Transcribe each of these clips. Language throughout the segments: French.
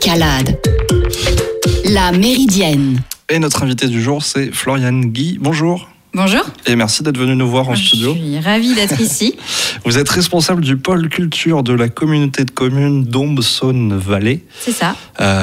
Escalade. La Méridienne. Et notre invité du jour, c'est Floriane Guy. Bonjour. Bonjour. Et merci d'être venu nous voir en studio. Je suis ravie d'être ici. Vous êtes responsable du pôle culture de la communauté de communes Dombes-Saône-Vallée. C'est ça.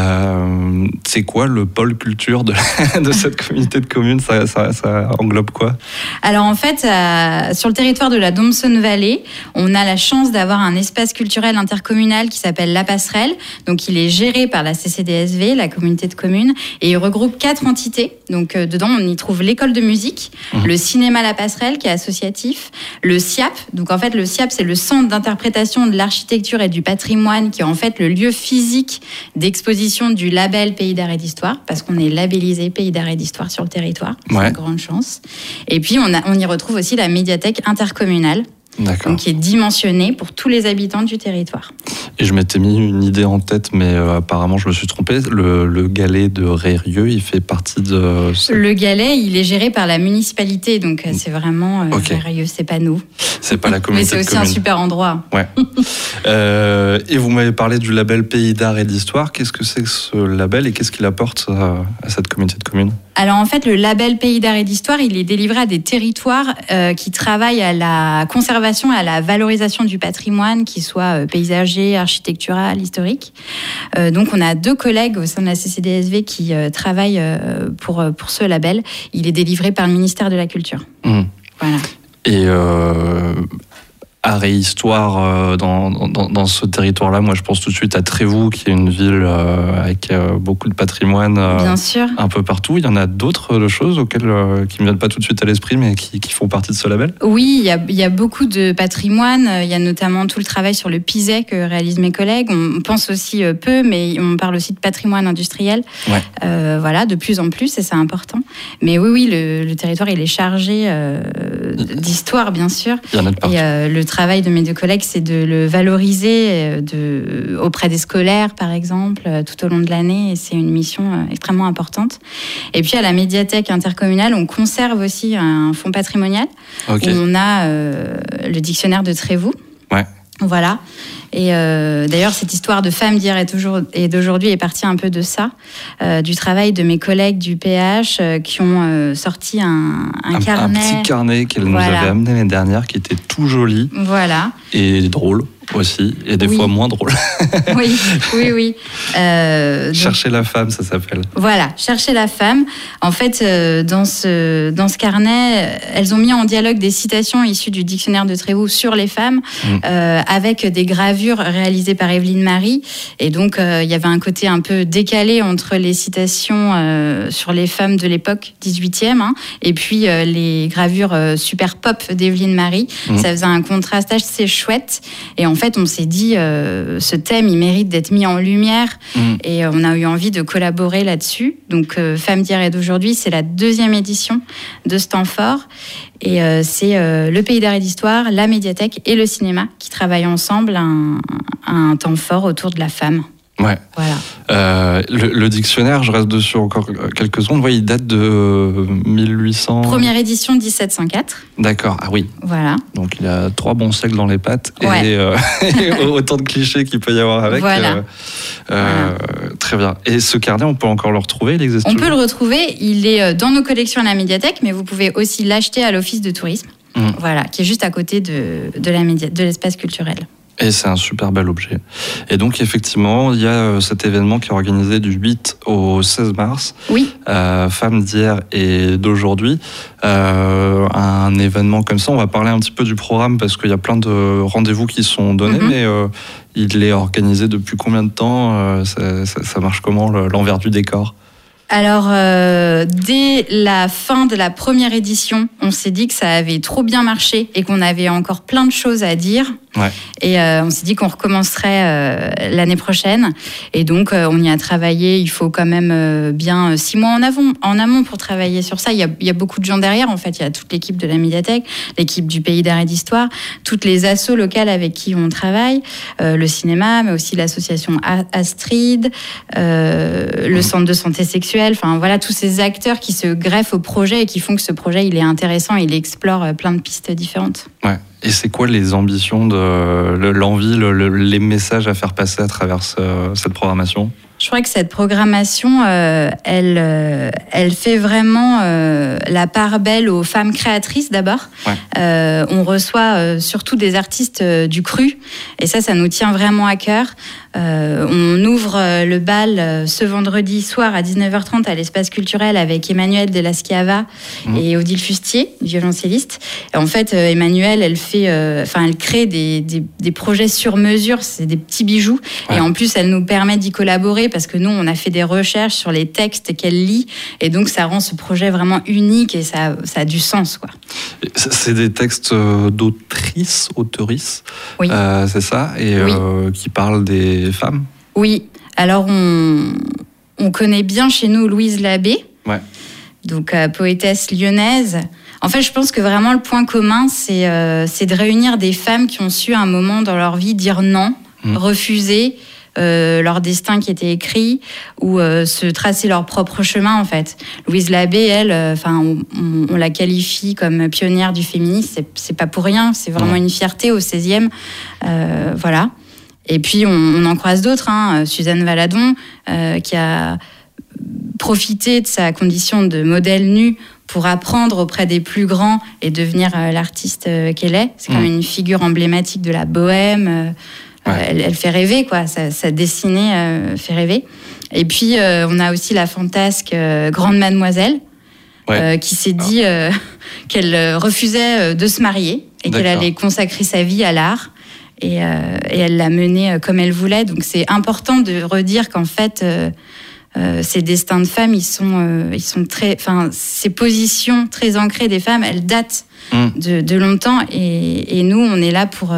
C'est quoi le pôle culture de cette communauté de communes, ça englobe quoi? Alors en fait, sur le territoire de la Dombes-Saône-Vallée, on a la chance d'avoir un espace culturel intercommunal qui s'appelle La Passerelle. Donc il est géré par la CCDSV, la communauté de communes, et il regroupe 4 entités. Donc dedans, on y trouve l'école de musique, le cinéma La Passerelle qui est associatif, le SIAP. Donc en fait, le SIAP, c'est le centre d'interprétation de l'architecture et du patrimoine qui est en fait le lieu physique d'exposition du label Pays d'Art et d'Histoire, parce qu'on est labellisé Pays d'Art et d'Histoire sur le territoire. C'est une grande chance. Et puis on y retrouve aussi la médiathèque intercommunale. Donc, qui est dimensionné pour tous les habitants du territoire. Et je m'étais mis une idée en tête, mais apparemment je me suis trompé. Le Galet de Rérieux, il fait partie de... Le Galet, il est géré par la municipalité, donc c'est vraiment Rérieux, c'est pas nous. C'est pas la communauté de communes. Mais c'est aussi un super endroit. Ouais. Et vous m'avez parlé du label Pays d'Art et d'Histoire. Qu'est-ce que c'est que ce label et qu'est-ce qu'il apporte à cette communauté de communes? Alors en fait, le label Pays d'Art et d'Histoire, il est délivré à des territoires qui travaillent à la conservation et à la valorisation du patrimoine, qu'il soit paysager, architectural, historique. Donc on a 2 collègues au sein de la CCDSV qui travaillent pour ce label. Il est délivré par le ministère de la Culture. Voilà. Et art et histoire dans ce territoire-là, moi je pense tout de suite à Trévoux, qui est une ville avec beaucoup de patrimoine. Bien sûr. Un peu partout. Il y en a d'autres choses qui ne me viennent pas tout de suite à l'esprit, mais qui font partie de ce label? Oui, il y a beaucoup de patrimoine. Il y a notamment tout le travail sur le PISEC que réalisent mes collègues. On pense aussi peu, mais on parle aussi de patrimoine industriel. Ouais. Voilà, de plus en plus, et c'est important. Mais oui, le territoire, il est chargé d'histoire, bien sûr. Il y en a de partout. Et le travail de mes 2 collègues, c'est de le valoriser auprès des scolaires, par exemple, tout au long de l'année. Et c'est une mission extrêmement importante. Et puis, à la médiathèque intercommunale, on conserve aussi un fonds patrimonial. Okay. Où on a le dictionnaire de Trévoux. Ouais. Voilà. Et d'ailleurs, cette histoire de femmes d'hier et d'aujourd'hui est partie un peu de ça, du travail de mes collègues du PH qui ont sorti un carnet. Un petit carnet qu'elles nous avaient amené l'année dernière, qui était tout joli. Voilà. Et drôle aussi, et des fois moins drôle. Oui. Chercher la femme, ça s'appelle. Voilà, Chercher la femme. En fait, dans ce carnet, elles ont mis en dialogue des citations issues du dictionnaire de Trévoux sur les femmes, avec des gravures réalisées par Evelyne Marie. Et donc, il y avait un côté un peu décalé entre les citations sur les femmes de l'époque 18e, et puis les gravures super pop d'Evelyne Marie. Ça faisait un contraste assez chouette. Et en fait, on s'est dit, ce thème, il mérite d'être mis en lumière. Et on a eu envie de collaborer là-dessus. Donc, Femmes d'hier et d'aujourd'hui, c'est la 2e édition de ce temps fort. Et c'est le Pays d'Art et d'Histoire, la médiathèque et le cinéma qui travaillent ensemble un temps fort autour de la femme. Ouais. Voilà. Le dictionnaire, je reste dessus encore quelques secondes. Il date de 1800. Première édition 1704. D'accord. Ah oui. Voilà. Donc il y a 3 bons siècles dans les pattes et autant de clichés qu'il peut y avoir avec. Voilà. Très bien. Et ce carnet, on peut encore le retrouver? Il existe? On peut le retrouver. Il est dans nos collections à la médiathèque, mais vous pouvez aussi l'acheter à l'office de tourisme. Voilà, qui est juste à côté de l'espace culturel. Et c'est un super bel objet. Et donc, effectivement, il y a cet événement qui est organisé du 8 au 16 mars. Oui. Femmes d'hier et d'aujourd'hui. Un événement comme ça, on va parler un petit peu du programme parce qu'il y a plein de rendez-vous qui sont donnés, mais il est organisé depuis combien de temps? Ça marche comment, l'envers du décor? Alors, dès la fin de la première édition, on s'est dit que ça avait trop bien marché et qu'on avait encore plein de choses à dire. Ouais. Et on s'est dit qu'on recommencerait l'année prochaine. Et donc, on y a travaillé. Il faut quand même bien 6 mois en amont pour travailler sur ça. Il y a beaucoup de gens derrière. En fait, il y a toute l'équipe de la médiathèque, l'équipe du Pays d'Art et d'Histoire, toutes les assos locales avec qui on travaille, le cinéma, mais aussi l'association Astrid, le centre de santé sexuelle. Enfin, voilà, tous ces acteurs qui se greffent au projet et qui font que ce projet, il est intéressant. Il explore plein de pistes différentes. Ouais. Et c'est quoi les ambitions, l'envie, les messages à faire passer à travers cette programmation ? Je crois que cette programmation, elle fait vraiment la part belle aux femmes créatrices d'abord. Ouais. On reçoit surtout des artistes du cru, et ça nous tient vraiment à cœur. On ouvre le bal ce vendredi soir à 19h30 à l'espace culturel avec Emmanuelle de la Schiava et Odile Fustier, violoncelliste. Et en fait, Emmanuelle, elle crée des projets sur mesure, c'est des petits bijoux. Ouais. Et en plus, elle nous permet d'y collaborer parce que nous, on a fait des recherches sur les textes qu'elle lit, et donc ça rend ce projet vraiment unique et ça a du sens, quoi. C'est des textes d'autrices, oui. C'est ça, et oui. Qui parlent des femmes. Oui, alors on connaît bien chez nous Louise Labbé, ouais. Donc poétesse lyonnaise. En fait, je pense que vraiment le point commun, c'est de réunir des femmes qui ont su à un moment dans leur vie dire non, refuser leur destin qui était écrit, ou se tracer leur propre chemin, en fait. Louise Labbé, elle, on la qualifie comme pionnière du féminisme, c'est pas pour rien, c'est vraiment une fierté au 16e. Voilà. Et puis, on en croise d'autres, Suzanne Valadon, qui a profité de sa condition de modèle nu pour apprendre auprès des plus grands et devenir l'artiste qu'elle est. C'est quand même une figure emblématique de la bohème. Elle fait rêver, quoi. Sa dessinée fait rêver. Et puis, on a aussi la fantasque Grande Mademoiselle, qui s'est dit qu'elle refusait de se marier et qu'elle allait consacrer sa vie à l'art. Et elle l'a menée comme elle voulait. Donc, c'est important de redire qu'en fait, ces destins de femmes, ils sont très... Enfin, ces positions très ancrées des femmes, elles datent de longtemps. Et nous, on est là pour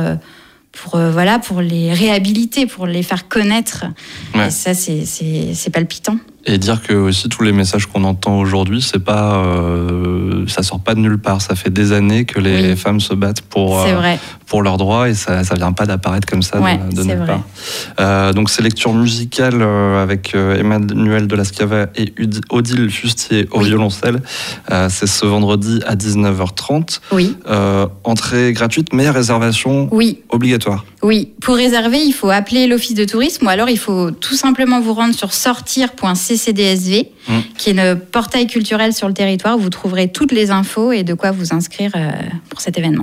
les réhabiliter, pour les faire connaître. Ouais. Et ça, c'est palpitant. Et dire que aussi tous les messages qu'on entend aujourd'hui, c'est pas, ça sort pas de nulle part. Ça fait des années que les femmes se battent pour leurs droits, et ça vient pas d'apparaître comme ça de nulle part. Donc ces lectures musicales avec Emmanuelle de la Schiava et Odile Fustier au violoncelle, c'est ce vendredi à 19h30. Oui. Entrée gratuite, mais réservation obligatoire. Oui, pour réserver, il faut appeler l'office de tourisme, ou alors il faut tout simplement vous rendre sur sortir.ccdsv, qui est le portail culturel sur le territoire, où vous trouverez toutes les infos et de quoi vous inscrire pour cet événement.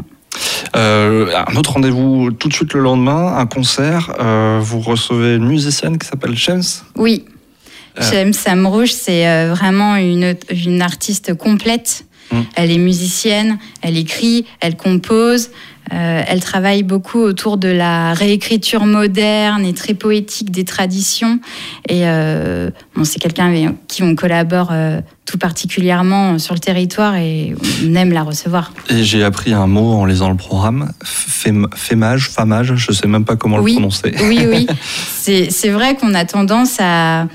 Un autre rendez-vous tout de suite le lendemain, un concert. Vous recevez une musicienne qui s'appelle Shems. Oui, Shems Samrouche, c'est vraiment une artiste complète. Elle est musicienne, elle écrit, elle compose. Elle travaille beaucoup autour de la réécriture moderne et très poétique des traditions. Et c'est quelqu'un avec qui on collabore tout particulièrement sur le territoire, et on aime la recevoir. Et j'ai appris un mot en lisant le programme, famage, je ne sais même pas comment le prononcer. Oui. C'est vrai qu'on a tendance à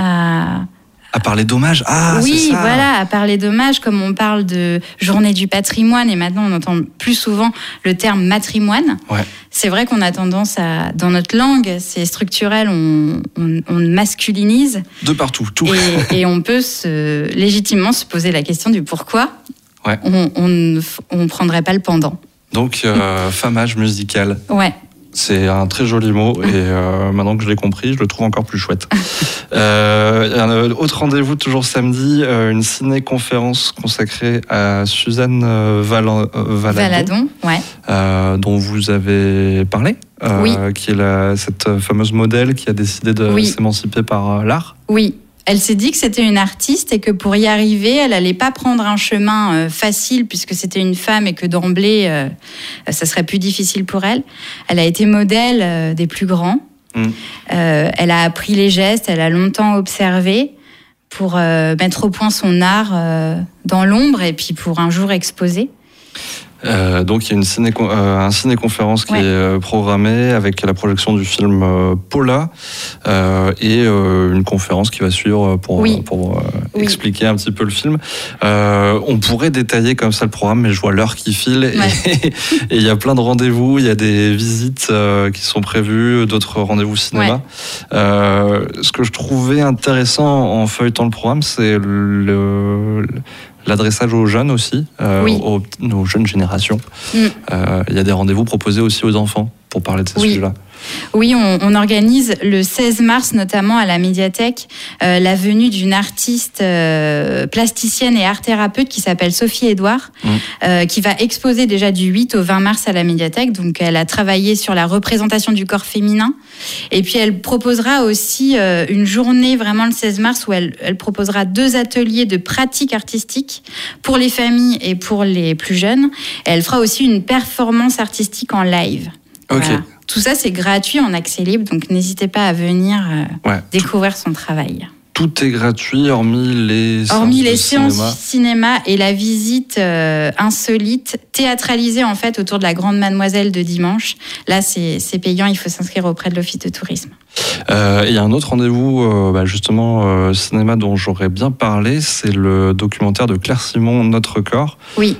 parler d'hommage. Oui, c'est ça. Voilà, à parler d'hommage, comme on parle de journée du patrimoine, et maintenant on entend plus souvent le terme matrimoine. Ouais. C'est vrai qu'on a tendance dans notre langue, c'est structurel, on masculinise. De partout, tout. Et on peut légitimement se poser la question du pourquoi on ne prendrait pas le pendant. Donc, famage musical. Ouais. C'est un très joli mot, et maintenant que je l'ai compris, je le trouve encore plus chouette. Un autre rendez-vous, toujours samedi, une ciné-conférence consacrée à Suzanne Valadon, dont vous avez parlé, qui est cette fameuse modèle qui a décidé de s'émanciper par l'art. Oui. Elle s'est dit que c'était une artiste et que pour y arriver, elle n'allait pas prendre un chemin facile, puisque c'était une femme et que d'emblée, ça serait plus difficile pour elle. Elle a été modèle des plus grands. Elle a appris les gestes, elle a longtemps observé pour mettre au point son art dans l'ombre, et puis pour un jour exposer. Donc il y a un ciné-conférence qui est programmée avec la projection du film Paula, et une conférence qui va suivre pour expliquer un petit peu le film. On pourrait détailler comme ça le programme, mais je vois l'heure qui file, et il y a plein de rendez-vous, il y a des visites qui sont prévues, d'autres rendez-vous cinéma. Ce que je trouvais intéressant en feuilletant le programme, c'est l'adressage aux jeunes aussi, aux jeunes générations. Il y a des rendez-vous proposés aussi aux enfants pour parler de ces sujets-là. Oui, on organise le 16 mars notamment à la médiathèque la venue d'une artiste plasticienne et art-thérapeute qui s'appelle Sophie Edouard, qui va exposer déjà du 8 au 20 mars à la médiathèque. Donc elle a travaillé sur la représentation du corps féminin. Et puis elle proposera aussi une journée vraiment le 16 mars où elle proposera 2 ateliers de pratique artistique pour les familles et pour les plus jeunes. Et elle fera aussi une performance artistique en live. Ok. Voilà. Tout ça, c'est gratuit en accès libre, donc n'hésitez pas à venir découvrir son travail. Tout est gratuit, hormis les séances cinéma et la visite insolite, théâtralisée en fait autour de la Grande Mademoiselle de dimanche. Là, c'est payant, il faut s'inscrire auprès de l'Office de tourisme. Il y a un autre rendez-vous, justement, cinéma dont j'aurais bien parlé, c'est le documentaire de Claire Simon, Notre corps. Oui.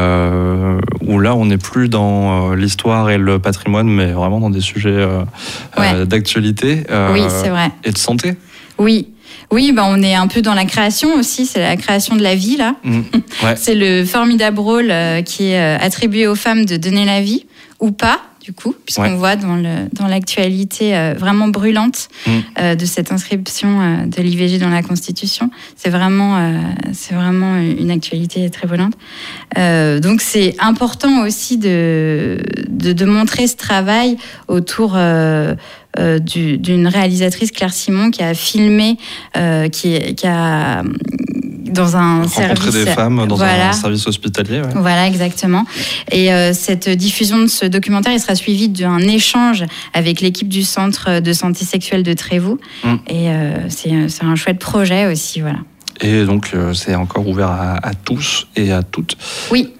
Où là, on n'est plus dans l'histoire et le patrimoine, mais vraiment dans des sujets d'actualité c'est vrai. Et de santé. Oui. Oui, on est un peu dans la création aussi, c'est la création de la vie, là. C'est le formidable rôle qui est attribué aux femmes de donner la vie, ou pas, du coup, puisqu'on voit dans l'actualité vraiment brûlante de cette inscription de l'IVG dans la Constitution. C'est vraiment une actualité très brûlante. Donc c'est important aussi de montrer ce travail autour d'une réalisatrice, Claire Simon, qui a filmé, qui a dans un rencontrer service, des femmes dans un service hospitalier. Ouais. Voilà, exactement. Et cette diffusion de ce documentaire, il sera suivi d'un échange avec l'équipe du Centre de santé sexuelle de Trévoux. Et c'est un chouette projet aussi, voilà. Et donc, c'est encore ouvert à tous et à toutes. Oui.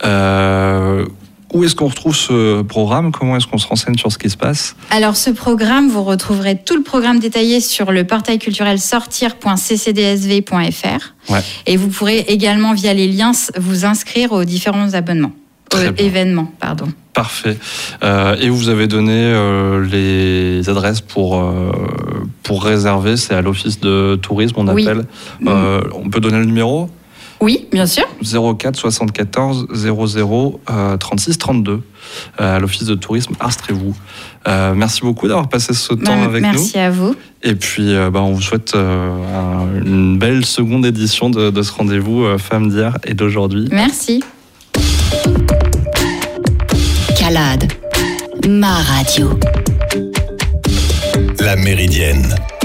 Où est-ce qu'on retrouve ce programme ? Comment est-ce qu'on se renseigne sur ce qui se passe ? Alors, ce programme, vous retrouverez tout le programme détaillé sur le portail culturel sortir.ccdsv.fr. Ouais. Et vous pourrez également, via les liens, vous inscrire aux différents événements. Parfait. Et vous avez donné les adresses pour réserver. C'est à l'Office de tourisme, on appelle. On peut donner le numéro ? Oui, bien sûr. 04 74 00 36 32 à l'Office de tourisme Ars-Trévoux. Merci beaucoup d'avoir passé ce temps avec nous. Merci à vous. Et puis, on vous souhaite une belle seconde édition de ce rendez-vous Femmes d'hier et d'aujourd'hui. Merci. Calade, ma radio. La Méridienne.